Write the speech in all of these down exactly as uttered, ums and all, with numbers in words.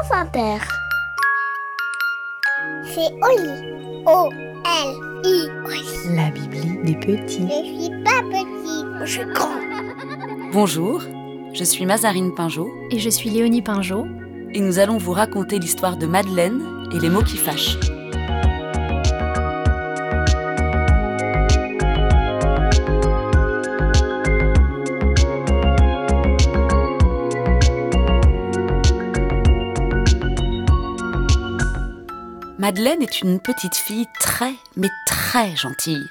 va faire? C'est Oli. O L I. Oli. La Bibli des petits. Je suis pas petit, je suis grand. Bonjour, je suis Mazarine Pinjot Et je suis Léonie Pinjot. et nous allons vous raconter l'histoire de Madeleine et les mots qui fâchent. Madeleine est une petite fille très, mais très gentille.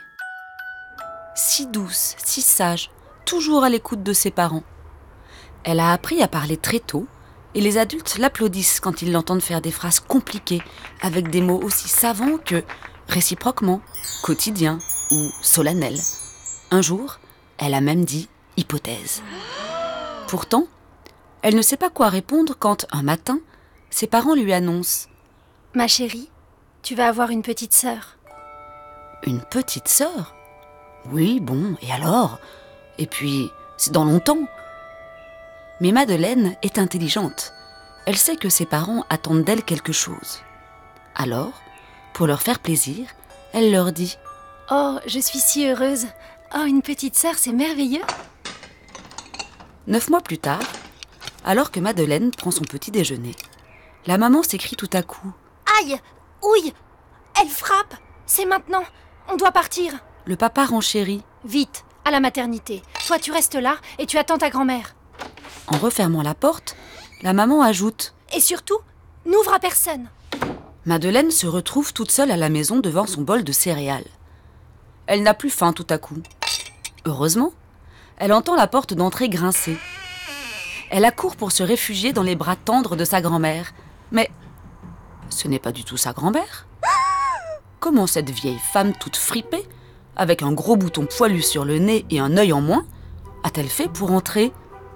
Si douce, si sage, toujours à l'écoute de ses parents. Elle a appris à parler très tôt et les adultes l'applaudissent quand ils l'entendent faire des phrases compliquées avec des mots aussi savants que réciproquement, quotidien ou solennel. Un jour, elle a même dit hypothèse. Pourtant, elle ne sait pas quoi répondre quand, un matin, ses parents lui annoncent « Ma chérie, tu vas avoir une petite sœur. » Une petite sœur ? Oui, bon, et alors ? Et puis, c'est dans longtemps. Mais Madeleine est intelligente. Elle sait que ses parents attendent d'elle quelque chose. Alors, pour leur faire plaisir, elle leur dit « Oh, je suis si heureuse. Oh, une petite sœur, c'est merveilleux. » Neuf mois plus tard, alors que Madeleine prend son petit déjeuner, la maman s'écrie tout à coup « Aïe, ouille, elle frappe. C'est maintenant. On doit partir. » Le papa renchérit. « Vite, à la maternité. Toi, tu restes là et tu attends ta grand-mère. » En refermant la porte, la maman ajoute « Et surtout, n'ouvre à personne. » Madeleine se retrouve toute seule à la maison devant son bol de céréales. Elle n'a plus faim tout à coup. Heureusement, elle entend la porte d'entrée grincer. Elle accourt pour se réfugier dans les bras tendres de sa grand-mère. Mais ce n'est pas du tout sa grand-mère. Comment cette vieille femme toute fripée, avec un gros bouton poilu sur le nez et un œil en moins, a-t-elle fait pour entrer ?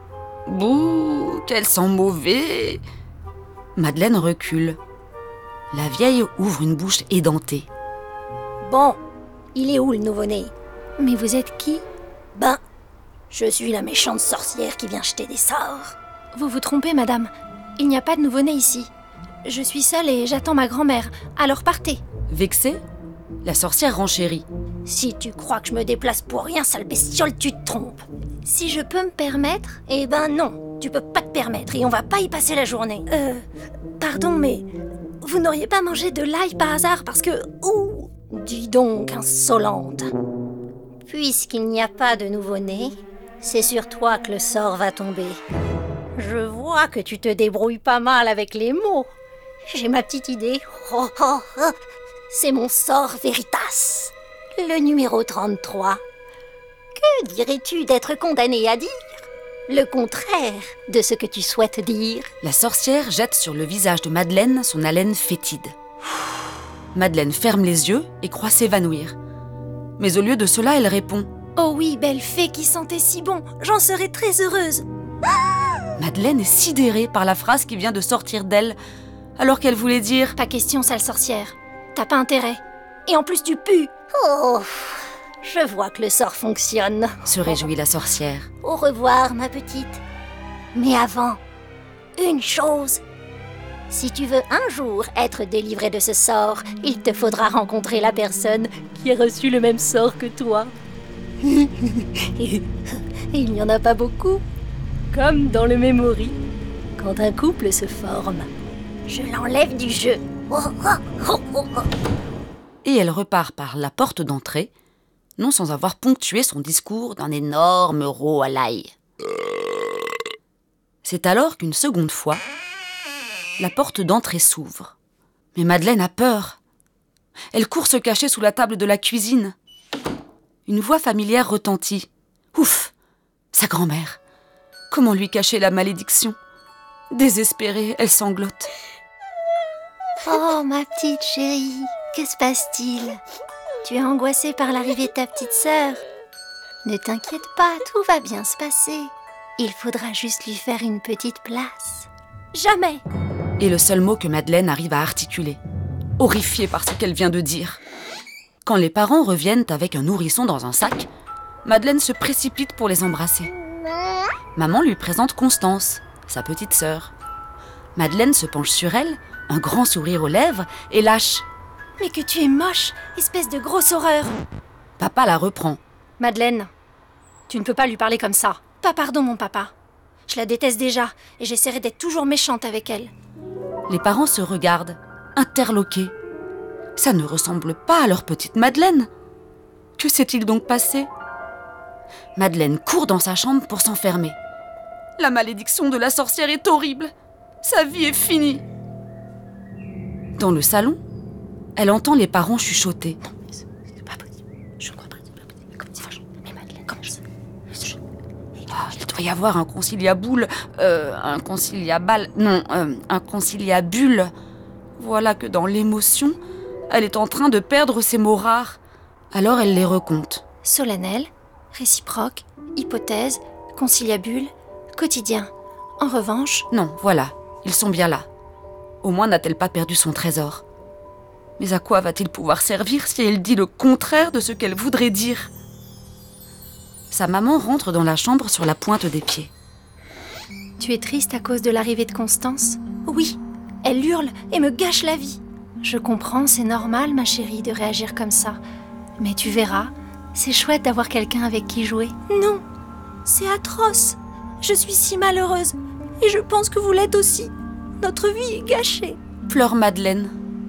Bouh, qu'elle sent mauvais ! Madeleine recule. La vieille ouvre une bouche édentée. « Bon, il est où le nouveau-né ? Mais vous êtes qui ? Ben, je suis la méchante sorcière qui vient jeter des sorts. » Vous vous trompez, madame. Il n'y a pas de nouveau-né ici. Je suis seule et j'attends ma grand-mère. Alors partez. » Vexée, la sorcière renchérit. « Si tu crois que je me déplace pour rien, sale bestiole, tu te trompes. » Si je peux me permettre ? Eh ben non, tu peux pas te permettre et on va pas y passer la journée. Euh, pardon, mais vous n'auriez pas mangé de l'ail par hasard parce que... Ouh, dis donc, insolente. Puisqu'il n'y a pas de nouveau-né, c'est sur toi que le sort va tomber. Je vois que tu te débrouilles pas mal avec les mots. J'ai ma petite idée. Oh, oh, oh. C'est mon sort Veritas, le numéro trente-trois. Que dirais-tu d'être condamné à dire ? Le contraire de ce que tu souhaites dire. La sorcière jette sur le visage de Madeleine son haleine fétide. Madeleine ferme les yeux et croit s'évanouir. Mais au lieu de cela, elle répond « Oh oui, belle fée qui sentait si bon, j'en serais très heureuse. » Madeleine est sidérée par la phrase qui vient de sortir d'elle, alors qu'elle voulait dire « Pas question, sale sorcière. T'as pas intérêt. Et en plus, tu pues. » Oh, je vois que le sort fonctionne. Se réjouit la sorcière. Au revoir, ma petite. Mais avant, une chose. Si tu veux un jour être délivré de ce sort, il te faudra rencontrer la personne qui a reçu le même sort que toi. Il n'y en a pas beaucoup. Comme dans le Memory, quand un couple se forme. Je l'enlève du jeu. Oh, oh, oh, oh, oh. Et elle repart par la porte d'entrée, non sans avoir ponctué son discours d'un énorme rot à l'ail. C'est alors qu'une seconde fois, la porte d'entrée s'ouvre. Mais Madeleine a peur. Elle court se cacher sous la table de la cuisine. Une voix familière retentit. Ouf, sa grand-mère. Comment lui cacher la malédiction ? Désespérée, elle sanglote. « Oh, ma petite chérie, que se passe-t-il ? Tu es angoissée par l'arrivée de ta petite sœur ? Ne t'inquiète pas, tout va bien se passer. Il faudra juste lui faire une petite place. » Jamais ! Et le seul mot que Madeleine arrive à articuler, horrifiée par ce qu'elle vient de dire. Quand les parents reviennent avec un nourrisson dans un sac, Madeleine se précipite pour les embrasser. Maman lui présente Constance, sa petite sœur. Madeleine se penche sur elle, un grand sourire aux lèvres, et lâche. Mais que tu es moche, espèce de grosse horreur. Papa la reprend. Madeleine, tu ne peux pas lui parler comme ça. Pas pardon, mon papa. Je la déteste déjà, et j'essaierai d'être toujours méchante avec elle. Les parents se regardent, interloqués. Ça ne ressemble pas à leur petite Madeleine. Que s'est-il donc passé? Madeleine court dans sa chambre pour s'enfermer. La malédiction de la sorcière est horrible. Sa vie est finie. Dans le salon, elle entend les parents chuchoter. Non, c'est pas possible. Je ne crois pas. C'est pas possible. Comment ça marche? Mais Madeleine, comment ça? Ah, il doit y avoir un conciliaboule, euh, un conciliabal, non, euh, un conciliabule. Voilà que dans l'émotion, elle est en train de perdre ses mots rares. Alors elle les recompte. Solennel, réciproque, hypothèse, conciliabule, quotidien. En revanche... Non, voilà, ils sont bien là. Au moins n'a-t-elle pas perdu son trésor. Mais à quoi va-t-il pouvoir servir si elle dit le contraire de ce qu'elle voudrait dire? Sa maman rentre dans la chambre sur la pointe des pieds. Tu es triste à cause de l'arrivée de Constance? Oui, elle hurle et me gâche la vie. Je comprends, c'est normal, ma chérie, de réagir comme ça. Mais tu verras, c'est chouette d'avoir quelqu'un avec qui jouer. Non, c'est atroce. Je suis si malheureuse. Et je pense que vous l'êtes aussi. Notre vie est gâchée. Pleure Madeleine.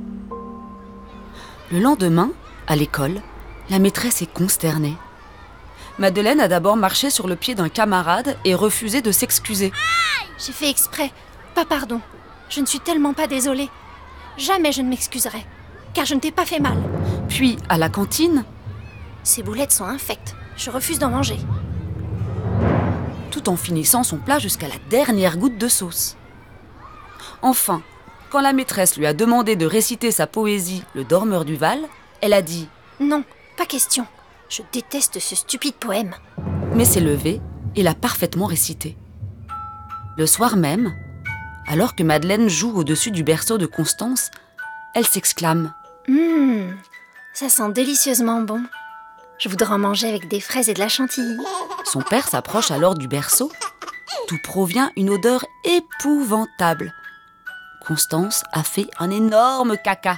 Le lendemain, à l'école, la maîtresse est consternée. Madeleine a d'abord marché sur le pied d'un camarade et refusé de s'excuser. J'ai fait exprès. Pas pardon. Je ne suis tellement pas désolée. Jamais je ne m'excuserai. Car je ne t'ai pas fait mal. Puis, à la cantine, ces boulettes sont infectes. Je refuse d'en manger. Tout en finissant son plat jusqu'à la dernière goutte de sauce. Enfin, quand la maîtresse lui a demandé de réciter sa poésie « Le dormeur du Val », elle a dit « Non, pas question. Je déteste ce stupide poème. » Mais s'est levée et l'a parfaitement récité. Le soir même, alors que Madeleine joue au-dessus du berceau de Constance, elle s'exclame « Hum, ça sent délicieusement bon. Je voudrais en manger avec des fraises et de la chantilly. » Son père s'approche alors du berceau, d'où provient une odeur épouvantable. Constance a fait un énorme caca.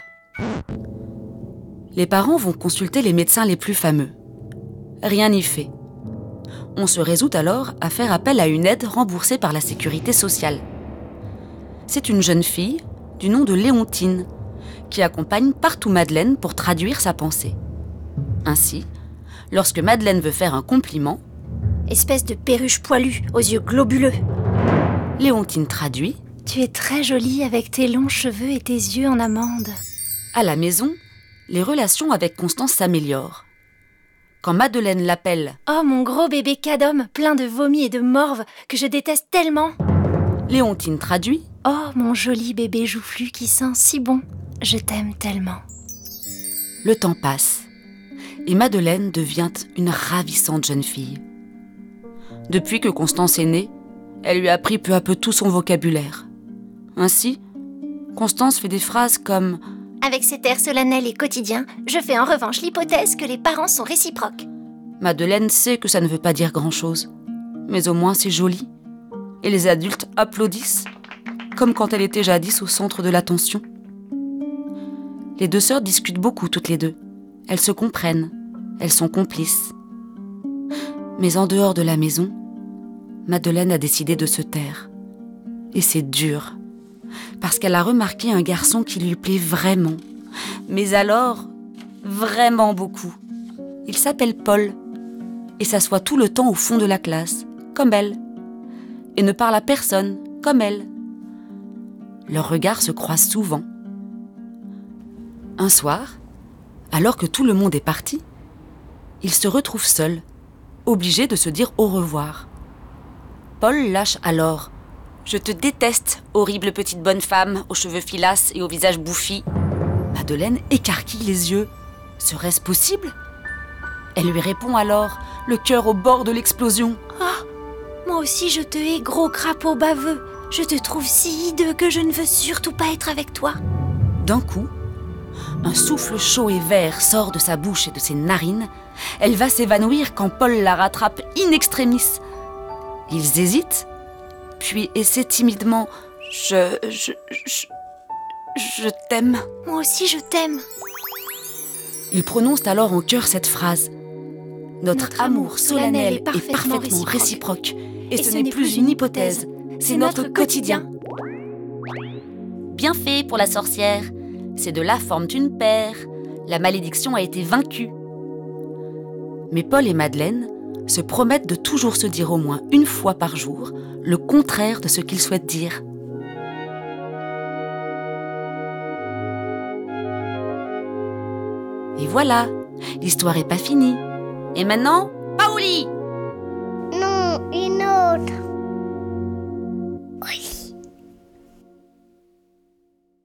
Les parents vont consulter les médecins les plus fameux. Rien n'y fait. On se résout alors à faire appel à une aide remboursée par la sécurité sociale. C'est une jeune fille du nom de Léontine qui accompagne partout Madeleine pour traduire sa pensée. Ainsi, lorsque Madeleine veut faire un compliment, « Espèce de perruche poilue aux yeux globuleux !» Léontine traduit « Tu es très jolie avec tes longs cheveux et tes yeux en amande. » À la maison, les relations avec Constance s'améliorent. Quand Madeleine l'appelle « Oh, mon gros bébé cadom, plein de vomi et de morve, que je déteste tellement !» Léontine traduit « Oh, mon joli bébé joufflu qui sent si bon, je t'aime tellement. » Le temps passe et Madeleine devient une ravissante jeune fille. Depuis que Constance est née, elle lui a appris peu à peu tout son vocabulaire. Ainsi, Constance fait des phrases comme « Avec cet air solennel et quotidien, je fais en revanche l'hypothèse que les parents sont réciproques. » Madeleine sait que ça ne veut pas dire grand-chose, mais au moins c'est joli. Et les adultes applaudissent, comme quand elle était jadis au centre de l'attention. Les deux sœurs discutent beaucoup toutes les deux. Elles se comprennent, elles sont complices. Mais en dehors de la maison, Madeleine a décidé de se taire. Et c'est dur, parce qu'elle a remarqué un garçon qui lui plaît vraiment. Mais alors, vraiment beaucoup. Il s'appelle Paul, et s'assoit tout le temps au fond de la classe, comme elle, et ne parle à personne, comme elle. Leurs regards se croisent souvent. Un soir, alors que tout le monde est parti, il se retrouve seul, obligé de se dire au revoir. Paul lâche alors « Je te déteste, horrible petite bonne femme, aux cheveux filasses et au visage bouffi. » Madeleine écarquille les yeux. Serait-ce possible? Elle lui répond alors, le cœur au bord de l'explosion. « Ah, moi aussi je te hais, gros crapaud baveux. Je te trouve si hideux que je ne veux surtout pas être avec toi. » D'un coup, un souffle chaud et vert sort de sa bouche et de ses narines. Elle va s'évanouir quand Paul la rattrape in extremis. Ils hésitent, puis essaient timidement « Je... je... je... je t'aime. Moi aussi, je t'aime. Ils prononcent alors en chœur cette phrase. Notre, Notre amour solennel est parfaitement, est parfaitement réciproque. réciproque. Et, et ce, ce n'est plus une hypothèse, c'est notre, notre quotidien. Bien fait pour la sorcière. Ces deux-là forment une paire. La malédiction a été vaincue. Mais Paul et Madeleine se promettent de toujours se dire au moins une fois par jour le contraire de ce qu'ils souhaitent dire. Et voilà, l'histoire n'est pas finie. Et maintenant, Paoli!